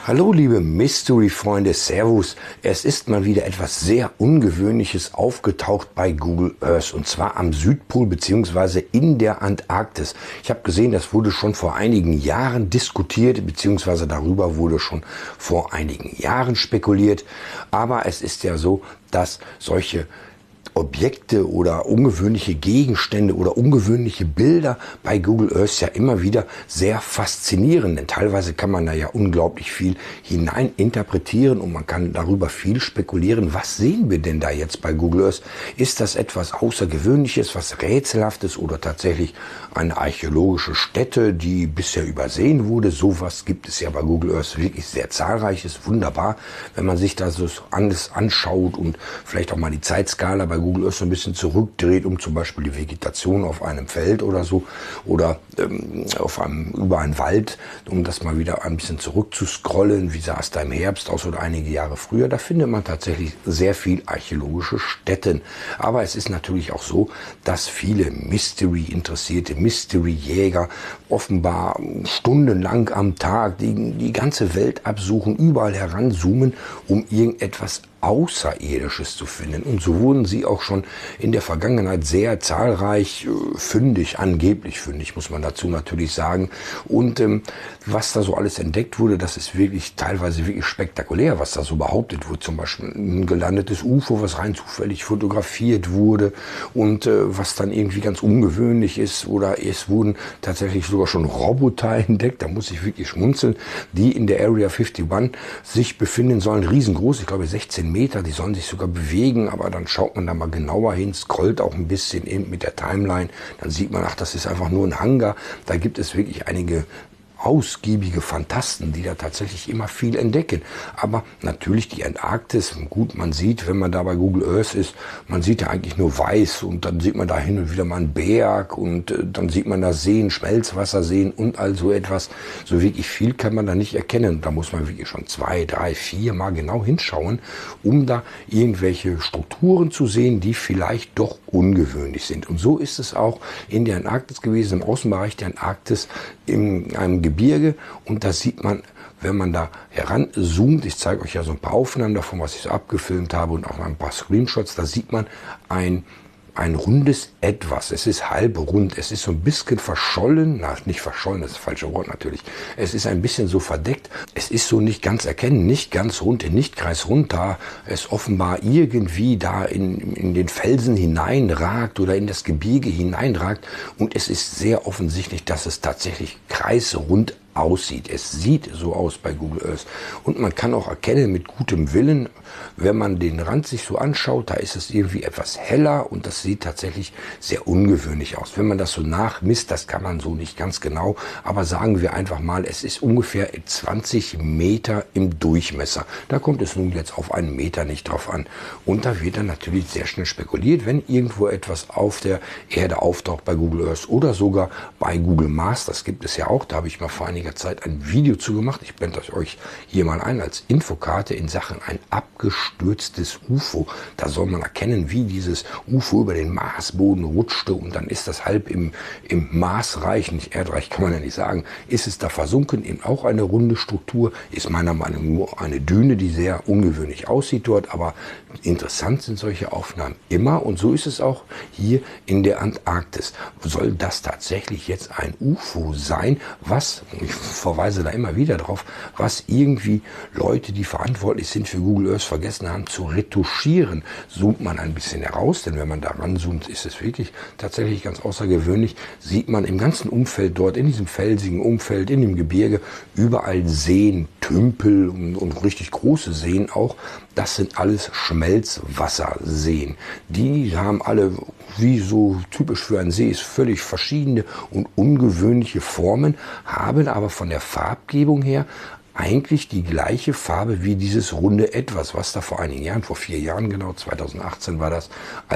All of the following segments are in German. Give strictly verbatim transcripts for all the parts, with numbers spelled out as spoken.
Hallo liebe Mystery-Freunde, Servus. Es ist mal wieder etwas sehr Ungewöhnliches aufgetaucht bei Google Earth und zwar am Südpol bzw. in der Antarktis. Ich habe gesehen, das wurde schon vor einigen Jahren diskutiert bzw. darüber wurde schon vor einigen Jahren spekuliert. Aber es ist ja so, dass solche Objekte oder ungewöhnliche Gegenstände oder ungewöhnliche Bilder bei Google Earth ja immer wieder sehr faszinieren, denn teilweise kann man da ja unglaublich viel hinein interpretieren und man kann darüber viel spekulieren. Was sehen wir denn da jetzt bei Google Earth? Ist das etwas Außergewöhnliches, was Rätselhaftes oder tatsächlich eine archäologische Stätte, die bisher übersehen wurde? Sowas gibt es ja bei Google Earth wirklich sehr zahlreich. Ist wunderbar, wenn man sich da so alles anschaut und vielleicht auch mal die Zeitskala bei Google Earth so ein bisschen zurückdreht, um zum Beispiel die Vegetation auf einem Feld oder so oder ähm, auf einem, über einen Wald, um das mal wieder ein bisschen zurückzuscrollen, wie sah es da im Herbst aus oder einige Jahre früher. Da findet man tatsächlich sehr viel archäologische Stätten. Aber es ist natürlich auch so, dass viele Mystery-Interessierte, Mystery-Jäger offenbar stundenlang am Tag die, die ganze Welt absuchen, überall heranzoomen, um irgendetwas Außerirdisches zu finden. Und so wurden sie auch schon in der Vergangenheit sehr zahlreich äh, fündig, angeblich fündig, muss man dazu natürlich sagen. Und ähm, was da so alles entdeckt wurde, das ist wirklich teilweise wirklich spektakulär, was da so behauptet wurde. Zum Beispiel ein gelandetes U F O, was rein zufällig fotografiert wurde und äh, was dann irgendwie ganz ungewöhnlich ist. Oder es wurden tatsächlich sogar schon Roboter entdeckt, da muss ich wirklich schmunzeln, die in der Area einundfünfzig sich befinden sollen. Riesengroß, ich glaube sechzehn Meter, die sollen sich sogar bewegen, aber dann schaut man da mal genauer hin, scrollt auch ein bisschen in mit der Timeline, dann sieht man, ach, das ist einfach nur ein Hangar. Da gibt es wirklich einige ausgiebige Fantasten, die da tatsächlich immer viel entdecken. Aber natürlich die Antarktis, gut, man sieht, wenn man da bei Google Earth ist, man sieht ja eigentlich nur weiß und dann sieht man da hin und wieder mal einen Berg und äh, dann sieht man da Seen, Schmelzwasserseen und all so etwas. So wirklich viel kann man da nicht erkennen. Da muss man wirklich schon zwei, drei, vier Mal genau hinschauen, um da irgendwelche Strukturen zu sehen, die vielleicht doch ungewöhnlich sind. Und so ist es auch in der Antarktis gewesen, im Außenbereich der Antarktis, in einem Gebirge, und da sieht man, wenn man da heranzoomt, ich zeige euch ja so ein paar Aufnahmen davon, was ich so abgefilmt habe und auch ein paar Screenshots, da sieht man ein ein rundes Etwas. Es ist halb rund. Es ist so ein bisschen verschollen. Na, nicht verschollen, das ist das falsche Wort natürlich. Es ist ein bisschen so verdeckt. Es ist so nicht ganz erkennen, nicht ganz rund, nicht kreisrund, da es offenbar irgendwie da in, in den Felsen hineinragt oder in das Gebirge hineinragt. Und es ist sehr offensichtlich, dass es tatsächlich kreisrund aussieht. Es sieht so aus bei Google Earth. Und man kann auch erkennen mit gutem Willen, wenn man den Rand sich so anschaut, da ist es irgendwie etwas heller und das sieht tatsächlich sehr ungewöhnlich aus. Wenn man das so nachmisst, das kann man so nicht ganz genau, aber sagen wir einfach mal, es ist ungefähr zwanzig Meter im Durchmesser. Da kommt es nun jetzt auf einen Meter nicht drauf an. Und da wird dann natürlich sehr schnell spekuliert, wenn irgendwo etwas auf der Erde auftaucht bei Google Earth oder sogar bei Google Mars, das gibt es ja auch, da habe ich mal vor einiger Zeit ein Video zu gemacht. Ich blende euch hier mal ein als Infokarte in Sachen ein abgestürztes U F O. Da soll man erkennen, wie dieses U F O über den Marsboden rutschte und dann ist das halb im, im Marsreich, nicht Erdreich kann man ja nicht sagen, ist es da versunken, eben auch eine runde Struktur, ist meiner Meinung nach nur eine Düne, die sehr ungewöhnlich aussieht dort, aber interessant sind solche Aufnahmen immer und so ist es auch hier in der Antarktis. Soll das tatsächlich jetzt ein U F O sein, was, ich verweise da immer wieder drauf, was irgendwie Leute, die verantwortlich sind für Google Earth, vergessen haben zu retuschieren, zoomt man ein bisschen heraus, denn wenn man da ranzoomt, ist es wirklich tatsächlich ganz außergewöhnlich, sieht man im ganzen Umfeld dort, in diesem felsigen Umfeld, in dem Gebirge, überall Seen, Tümpel und, und richtig große Seen auch. Das sind alles Schmelzwasserseen. Die haben alle, wie so typisch für einen See ist, völlig verschiedene und ungewöhnliche Formen, haben aber von der Farbgebung her eigentlich die gleiche Farbe wie dieses runde Etwas, was da vor einigen Jahren, vor vier Jahren genau, zweitausendachtzehn war das, als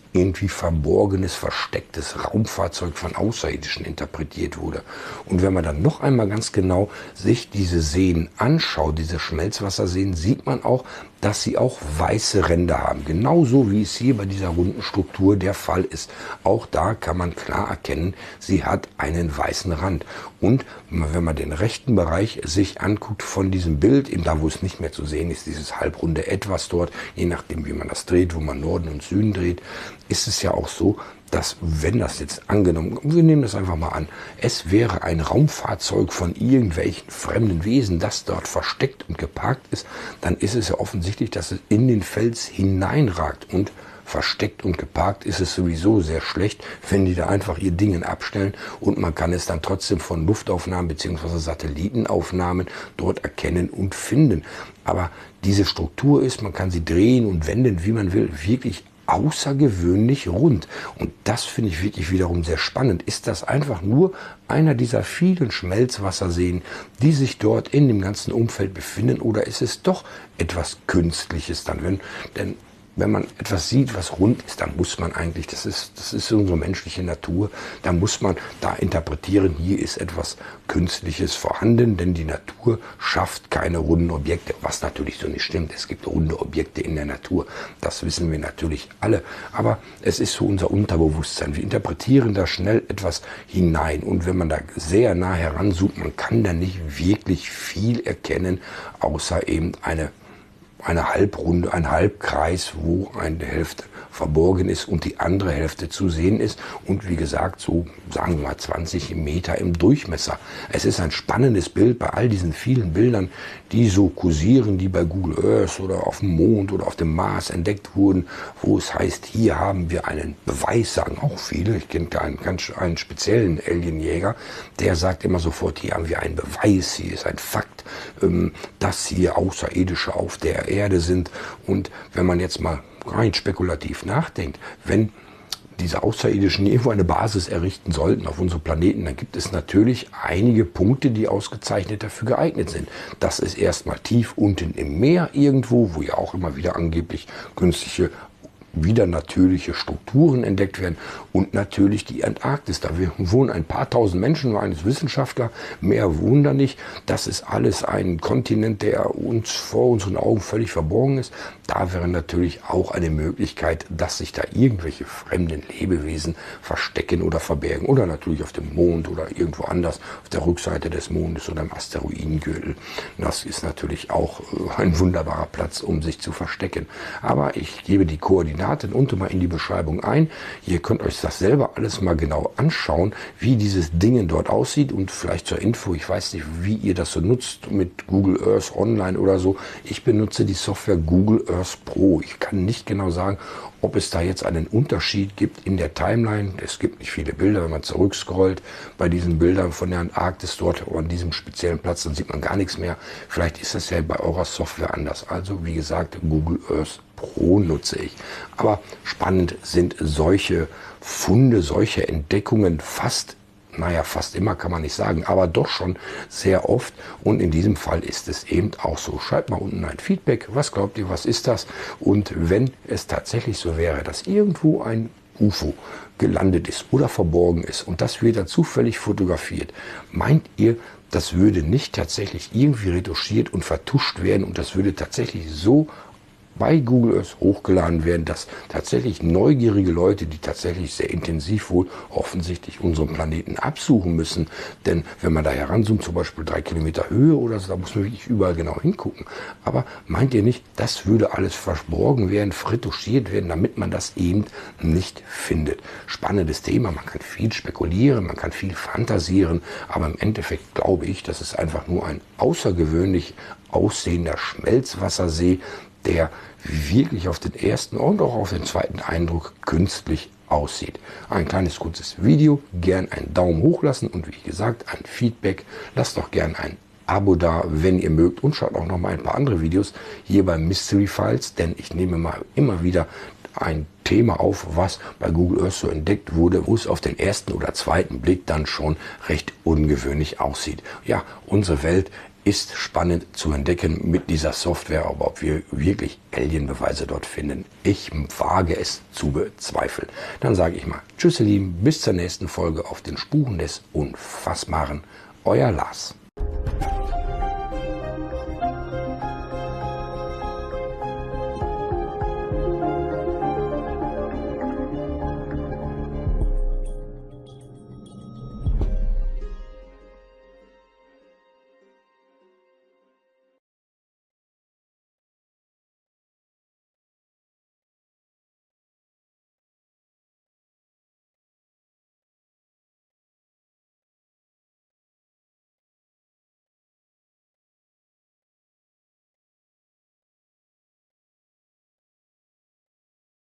irgendwie verborgenes, verstecktes Raumfahrzeug von Außerirdischen interpretiert wurde. Und wenn man dann noch einmal ganz genau sich diese Seen anschaut, diese Schmelzwasserseen, sieht man auch, dass sie auch weiße Ränder haben. Genauso wie es hier bei dieser runden Struktur der Fall ist. Auch da kann man klar erkennen, sie hat einen weißen Rand. Und wenn man den rechten Bereich sich anguckt von diesem Bild, eben da, wo es nicht mehr zu sehen ist, dieses halbrunde Etwas dort, je nachdem, wie man das dreht, wo man Norden und Süden dreht, ist es ja auch so, dass, wenn das jetzt angenommen, wir nehmen das einfach mal an, es wäre ein Raumfahrzeug von irgendwelchen fremden Wesen, das dort versteckt und geparkt ist, dann ist es ja offensichtlich, dass es in den Fels hineinragt. Und versteckt und geparkt ist es sowieso sehr schlecht, wenn die da einfach ihr Ding abstellen und man kann es dann trotzdem von Luftaufnahmen bzw. Satellitenaufnahmen dort erkennen und finden. Aber diese Struktur ist, man kann sie drehen und wenden, wie man will, wirklich außergewöhnlich rund. Und das finde ich wirklich wiederum sehr spannend. Ist das einfach nur einer dieser vielen Schmelzwasserseen, die sich dort in dem ganzen Umfeld befinden, oder ist es doch etwas Künstliches dann? Wenn, denn wenn man etwas sieht, was rund ist, dann muss man eigentlich, das ist, das ist unsere menschliche Natur, da muss man da interpretieren, hier ist etwas Künstliches vorhanden, denn die Natur schafft keine runden Objekte, was natürlich so nicht stimmt. Es gibt runde Objekte in der Natur, das wissen wir natürlich alle, aber es ist so unser Unterbewusstsein. Wir interpretieren da schnell etwas hinein und wenn man da sehr nah heranzoomt, man kann da nicht wirklich viel erkennen, außer eben eine eine Halbrunde, ein Halbkreis, wo eine Hälfte verborgen ist und die andere Hälfte zu sehen ist und wie gesagt, so sagen wir mal zwanzig Meter im Durchmesser. Es ist ein spannendes Bild bei all diesen vielen Bildern, die so kursieren, die bei Google Earth oder auf dem Mond oder auf dem Mars entdeckt wurden, wo es heißt, hier haben wir einen Beweis, sagen auch viele. Ich kenne einen ganz einen speziellen Alienjäger, der sagt immer sofort, hier haben wir einen Beweis, hier ist ein Fakt, dass hier Außerirdische auf der Erde sind. Und wenn man jetzt mal rein spekulativ nachdenkt, wenn diese Außerirdischen irgendwo eine Basis errichten sollten auf unserem Planeten, dann gibt es natürlich einige Punkte, die ausgezeichnet dafür geeignet sind. Das ist erstmal tief unten im Meer irgendwo, wo ja auch immer wieder angeblich künstliche wieder natürliche Strukturen entdeckt werden und natürlich die Antarktis. Da wohnen ein paar tausend Menschen, nur eines Wissenschaftler, mehr wohnen da nicht. Das ist alles ein Kontinent, der uns vor unseren Augen völlig verborgen ist. Da wäre natürlich auch eine Möglichkeit, dass sich da irgendwelche fremden Lebewesen verstecken oder verbergen oder natürlich auf dem Mond oder irgendwo anders auf der Rückseite des Mondes oder im Asteroidengürtel. Das ist natürlich auch ein wunderbarer Platz, um sich zu verstecken. Aber ich gebe die Koordinaten unten mal in die Beschreibung ein. Ihr könnt euch das selber alles mal genau anschauen, wie dieses Ding dort aussieht und vielleicht zur Info, ich weiß nicht, wie ihr das so nutzt mit Google Earth Online oder so. Ich benutze die Software Google Earth Pro. Ich kann nicht genau sagen, ob es da jetzt einen Unterschied gibt in der Timeline. Es gibt nicht viele Bilder, wenn man zurückscrollt bei diesen Bildern von der Antarktis dort an diesem speziellen Platz, dann sieht man gar nichts mehr. Vielleicht ist das ja bei eurer Software anders. Also wie gesagt, Google Earth Pro nutze ich. Aber spannend sind solche Funde, solche Entdeckungen fast, naja, fast immer kann man nicht sagen, aber doch schon sehr oft. Und in diesem Fall ist es eben auch so. Schreibt mal unten ein Feedback. Was glaubt ihr, was ist das? Und wenn es tatsächlich so wäre, dass irgendwo ein U F O gelandet ist oder verborgen ist und das wird dann zufällig fotografiert, meint ihr, das würde nicht tatsächlich irgendwie retuschiert und vertuscht werden und das würde tatsächlich so bei Google Earth hochgeladen werden, dass tatsächlich neugierige Leute, die tatsächlich sehr intensiv wohl offensichtlich unseren Planeten absuchen müssen, denn wenn man da heranzoomt, zum Beispiel drei Kilometer Höhe oder so, da muss man wirklich überall genau hingucken. Aber meint ihr nicht, das würde alles verborgen werden, retuschiert werden, damit man das eben nicht findet? Spannendes Thema, man kann viel spekulieren, man kann viel fantasieren, aber im Endeffekt glaube ich, das ist einfach nur ein außergewöhnlich aussehender Schmelzwassersee, der wirklich auf den ersten und auch auf den zweiten Eindruck künstlich aussieht. Ein kleines kurzes Video, gern einen Daumen hoch lassen und wie gesagt ein Feedback. Lasst doch gern ein Abo da, wenn ihr mögt und schaut auch noch mal ein paar andere Videos hier bei Mystery Files, denn ich nehme mal immer wieder ein Thema auf, was bei Google Earth so entdeckt wurde, wo es auf den ersten oder zweiten Blick dann schon recht ungewöhnlich aussieht. Ja, unsere Welt ist spannend zu entdecken mit dieser Software, aber ob wir wirklich Alienbeweise dort finden, ich wage es zu bezweifeln. Dann sage ich mal Tschüss ihr Lieben, bis zur nächsten Folge auf den Spuren des Unfassbaren. Euer Lars.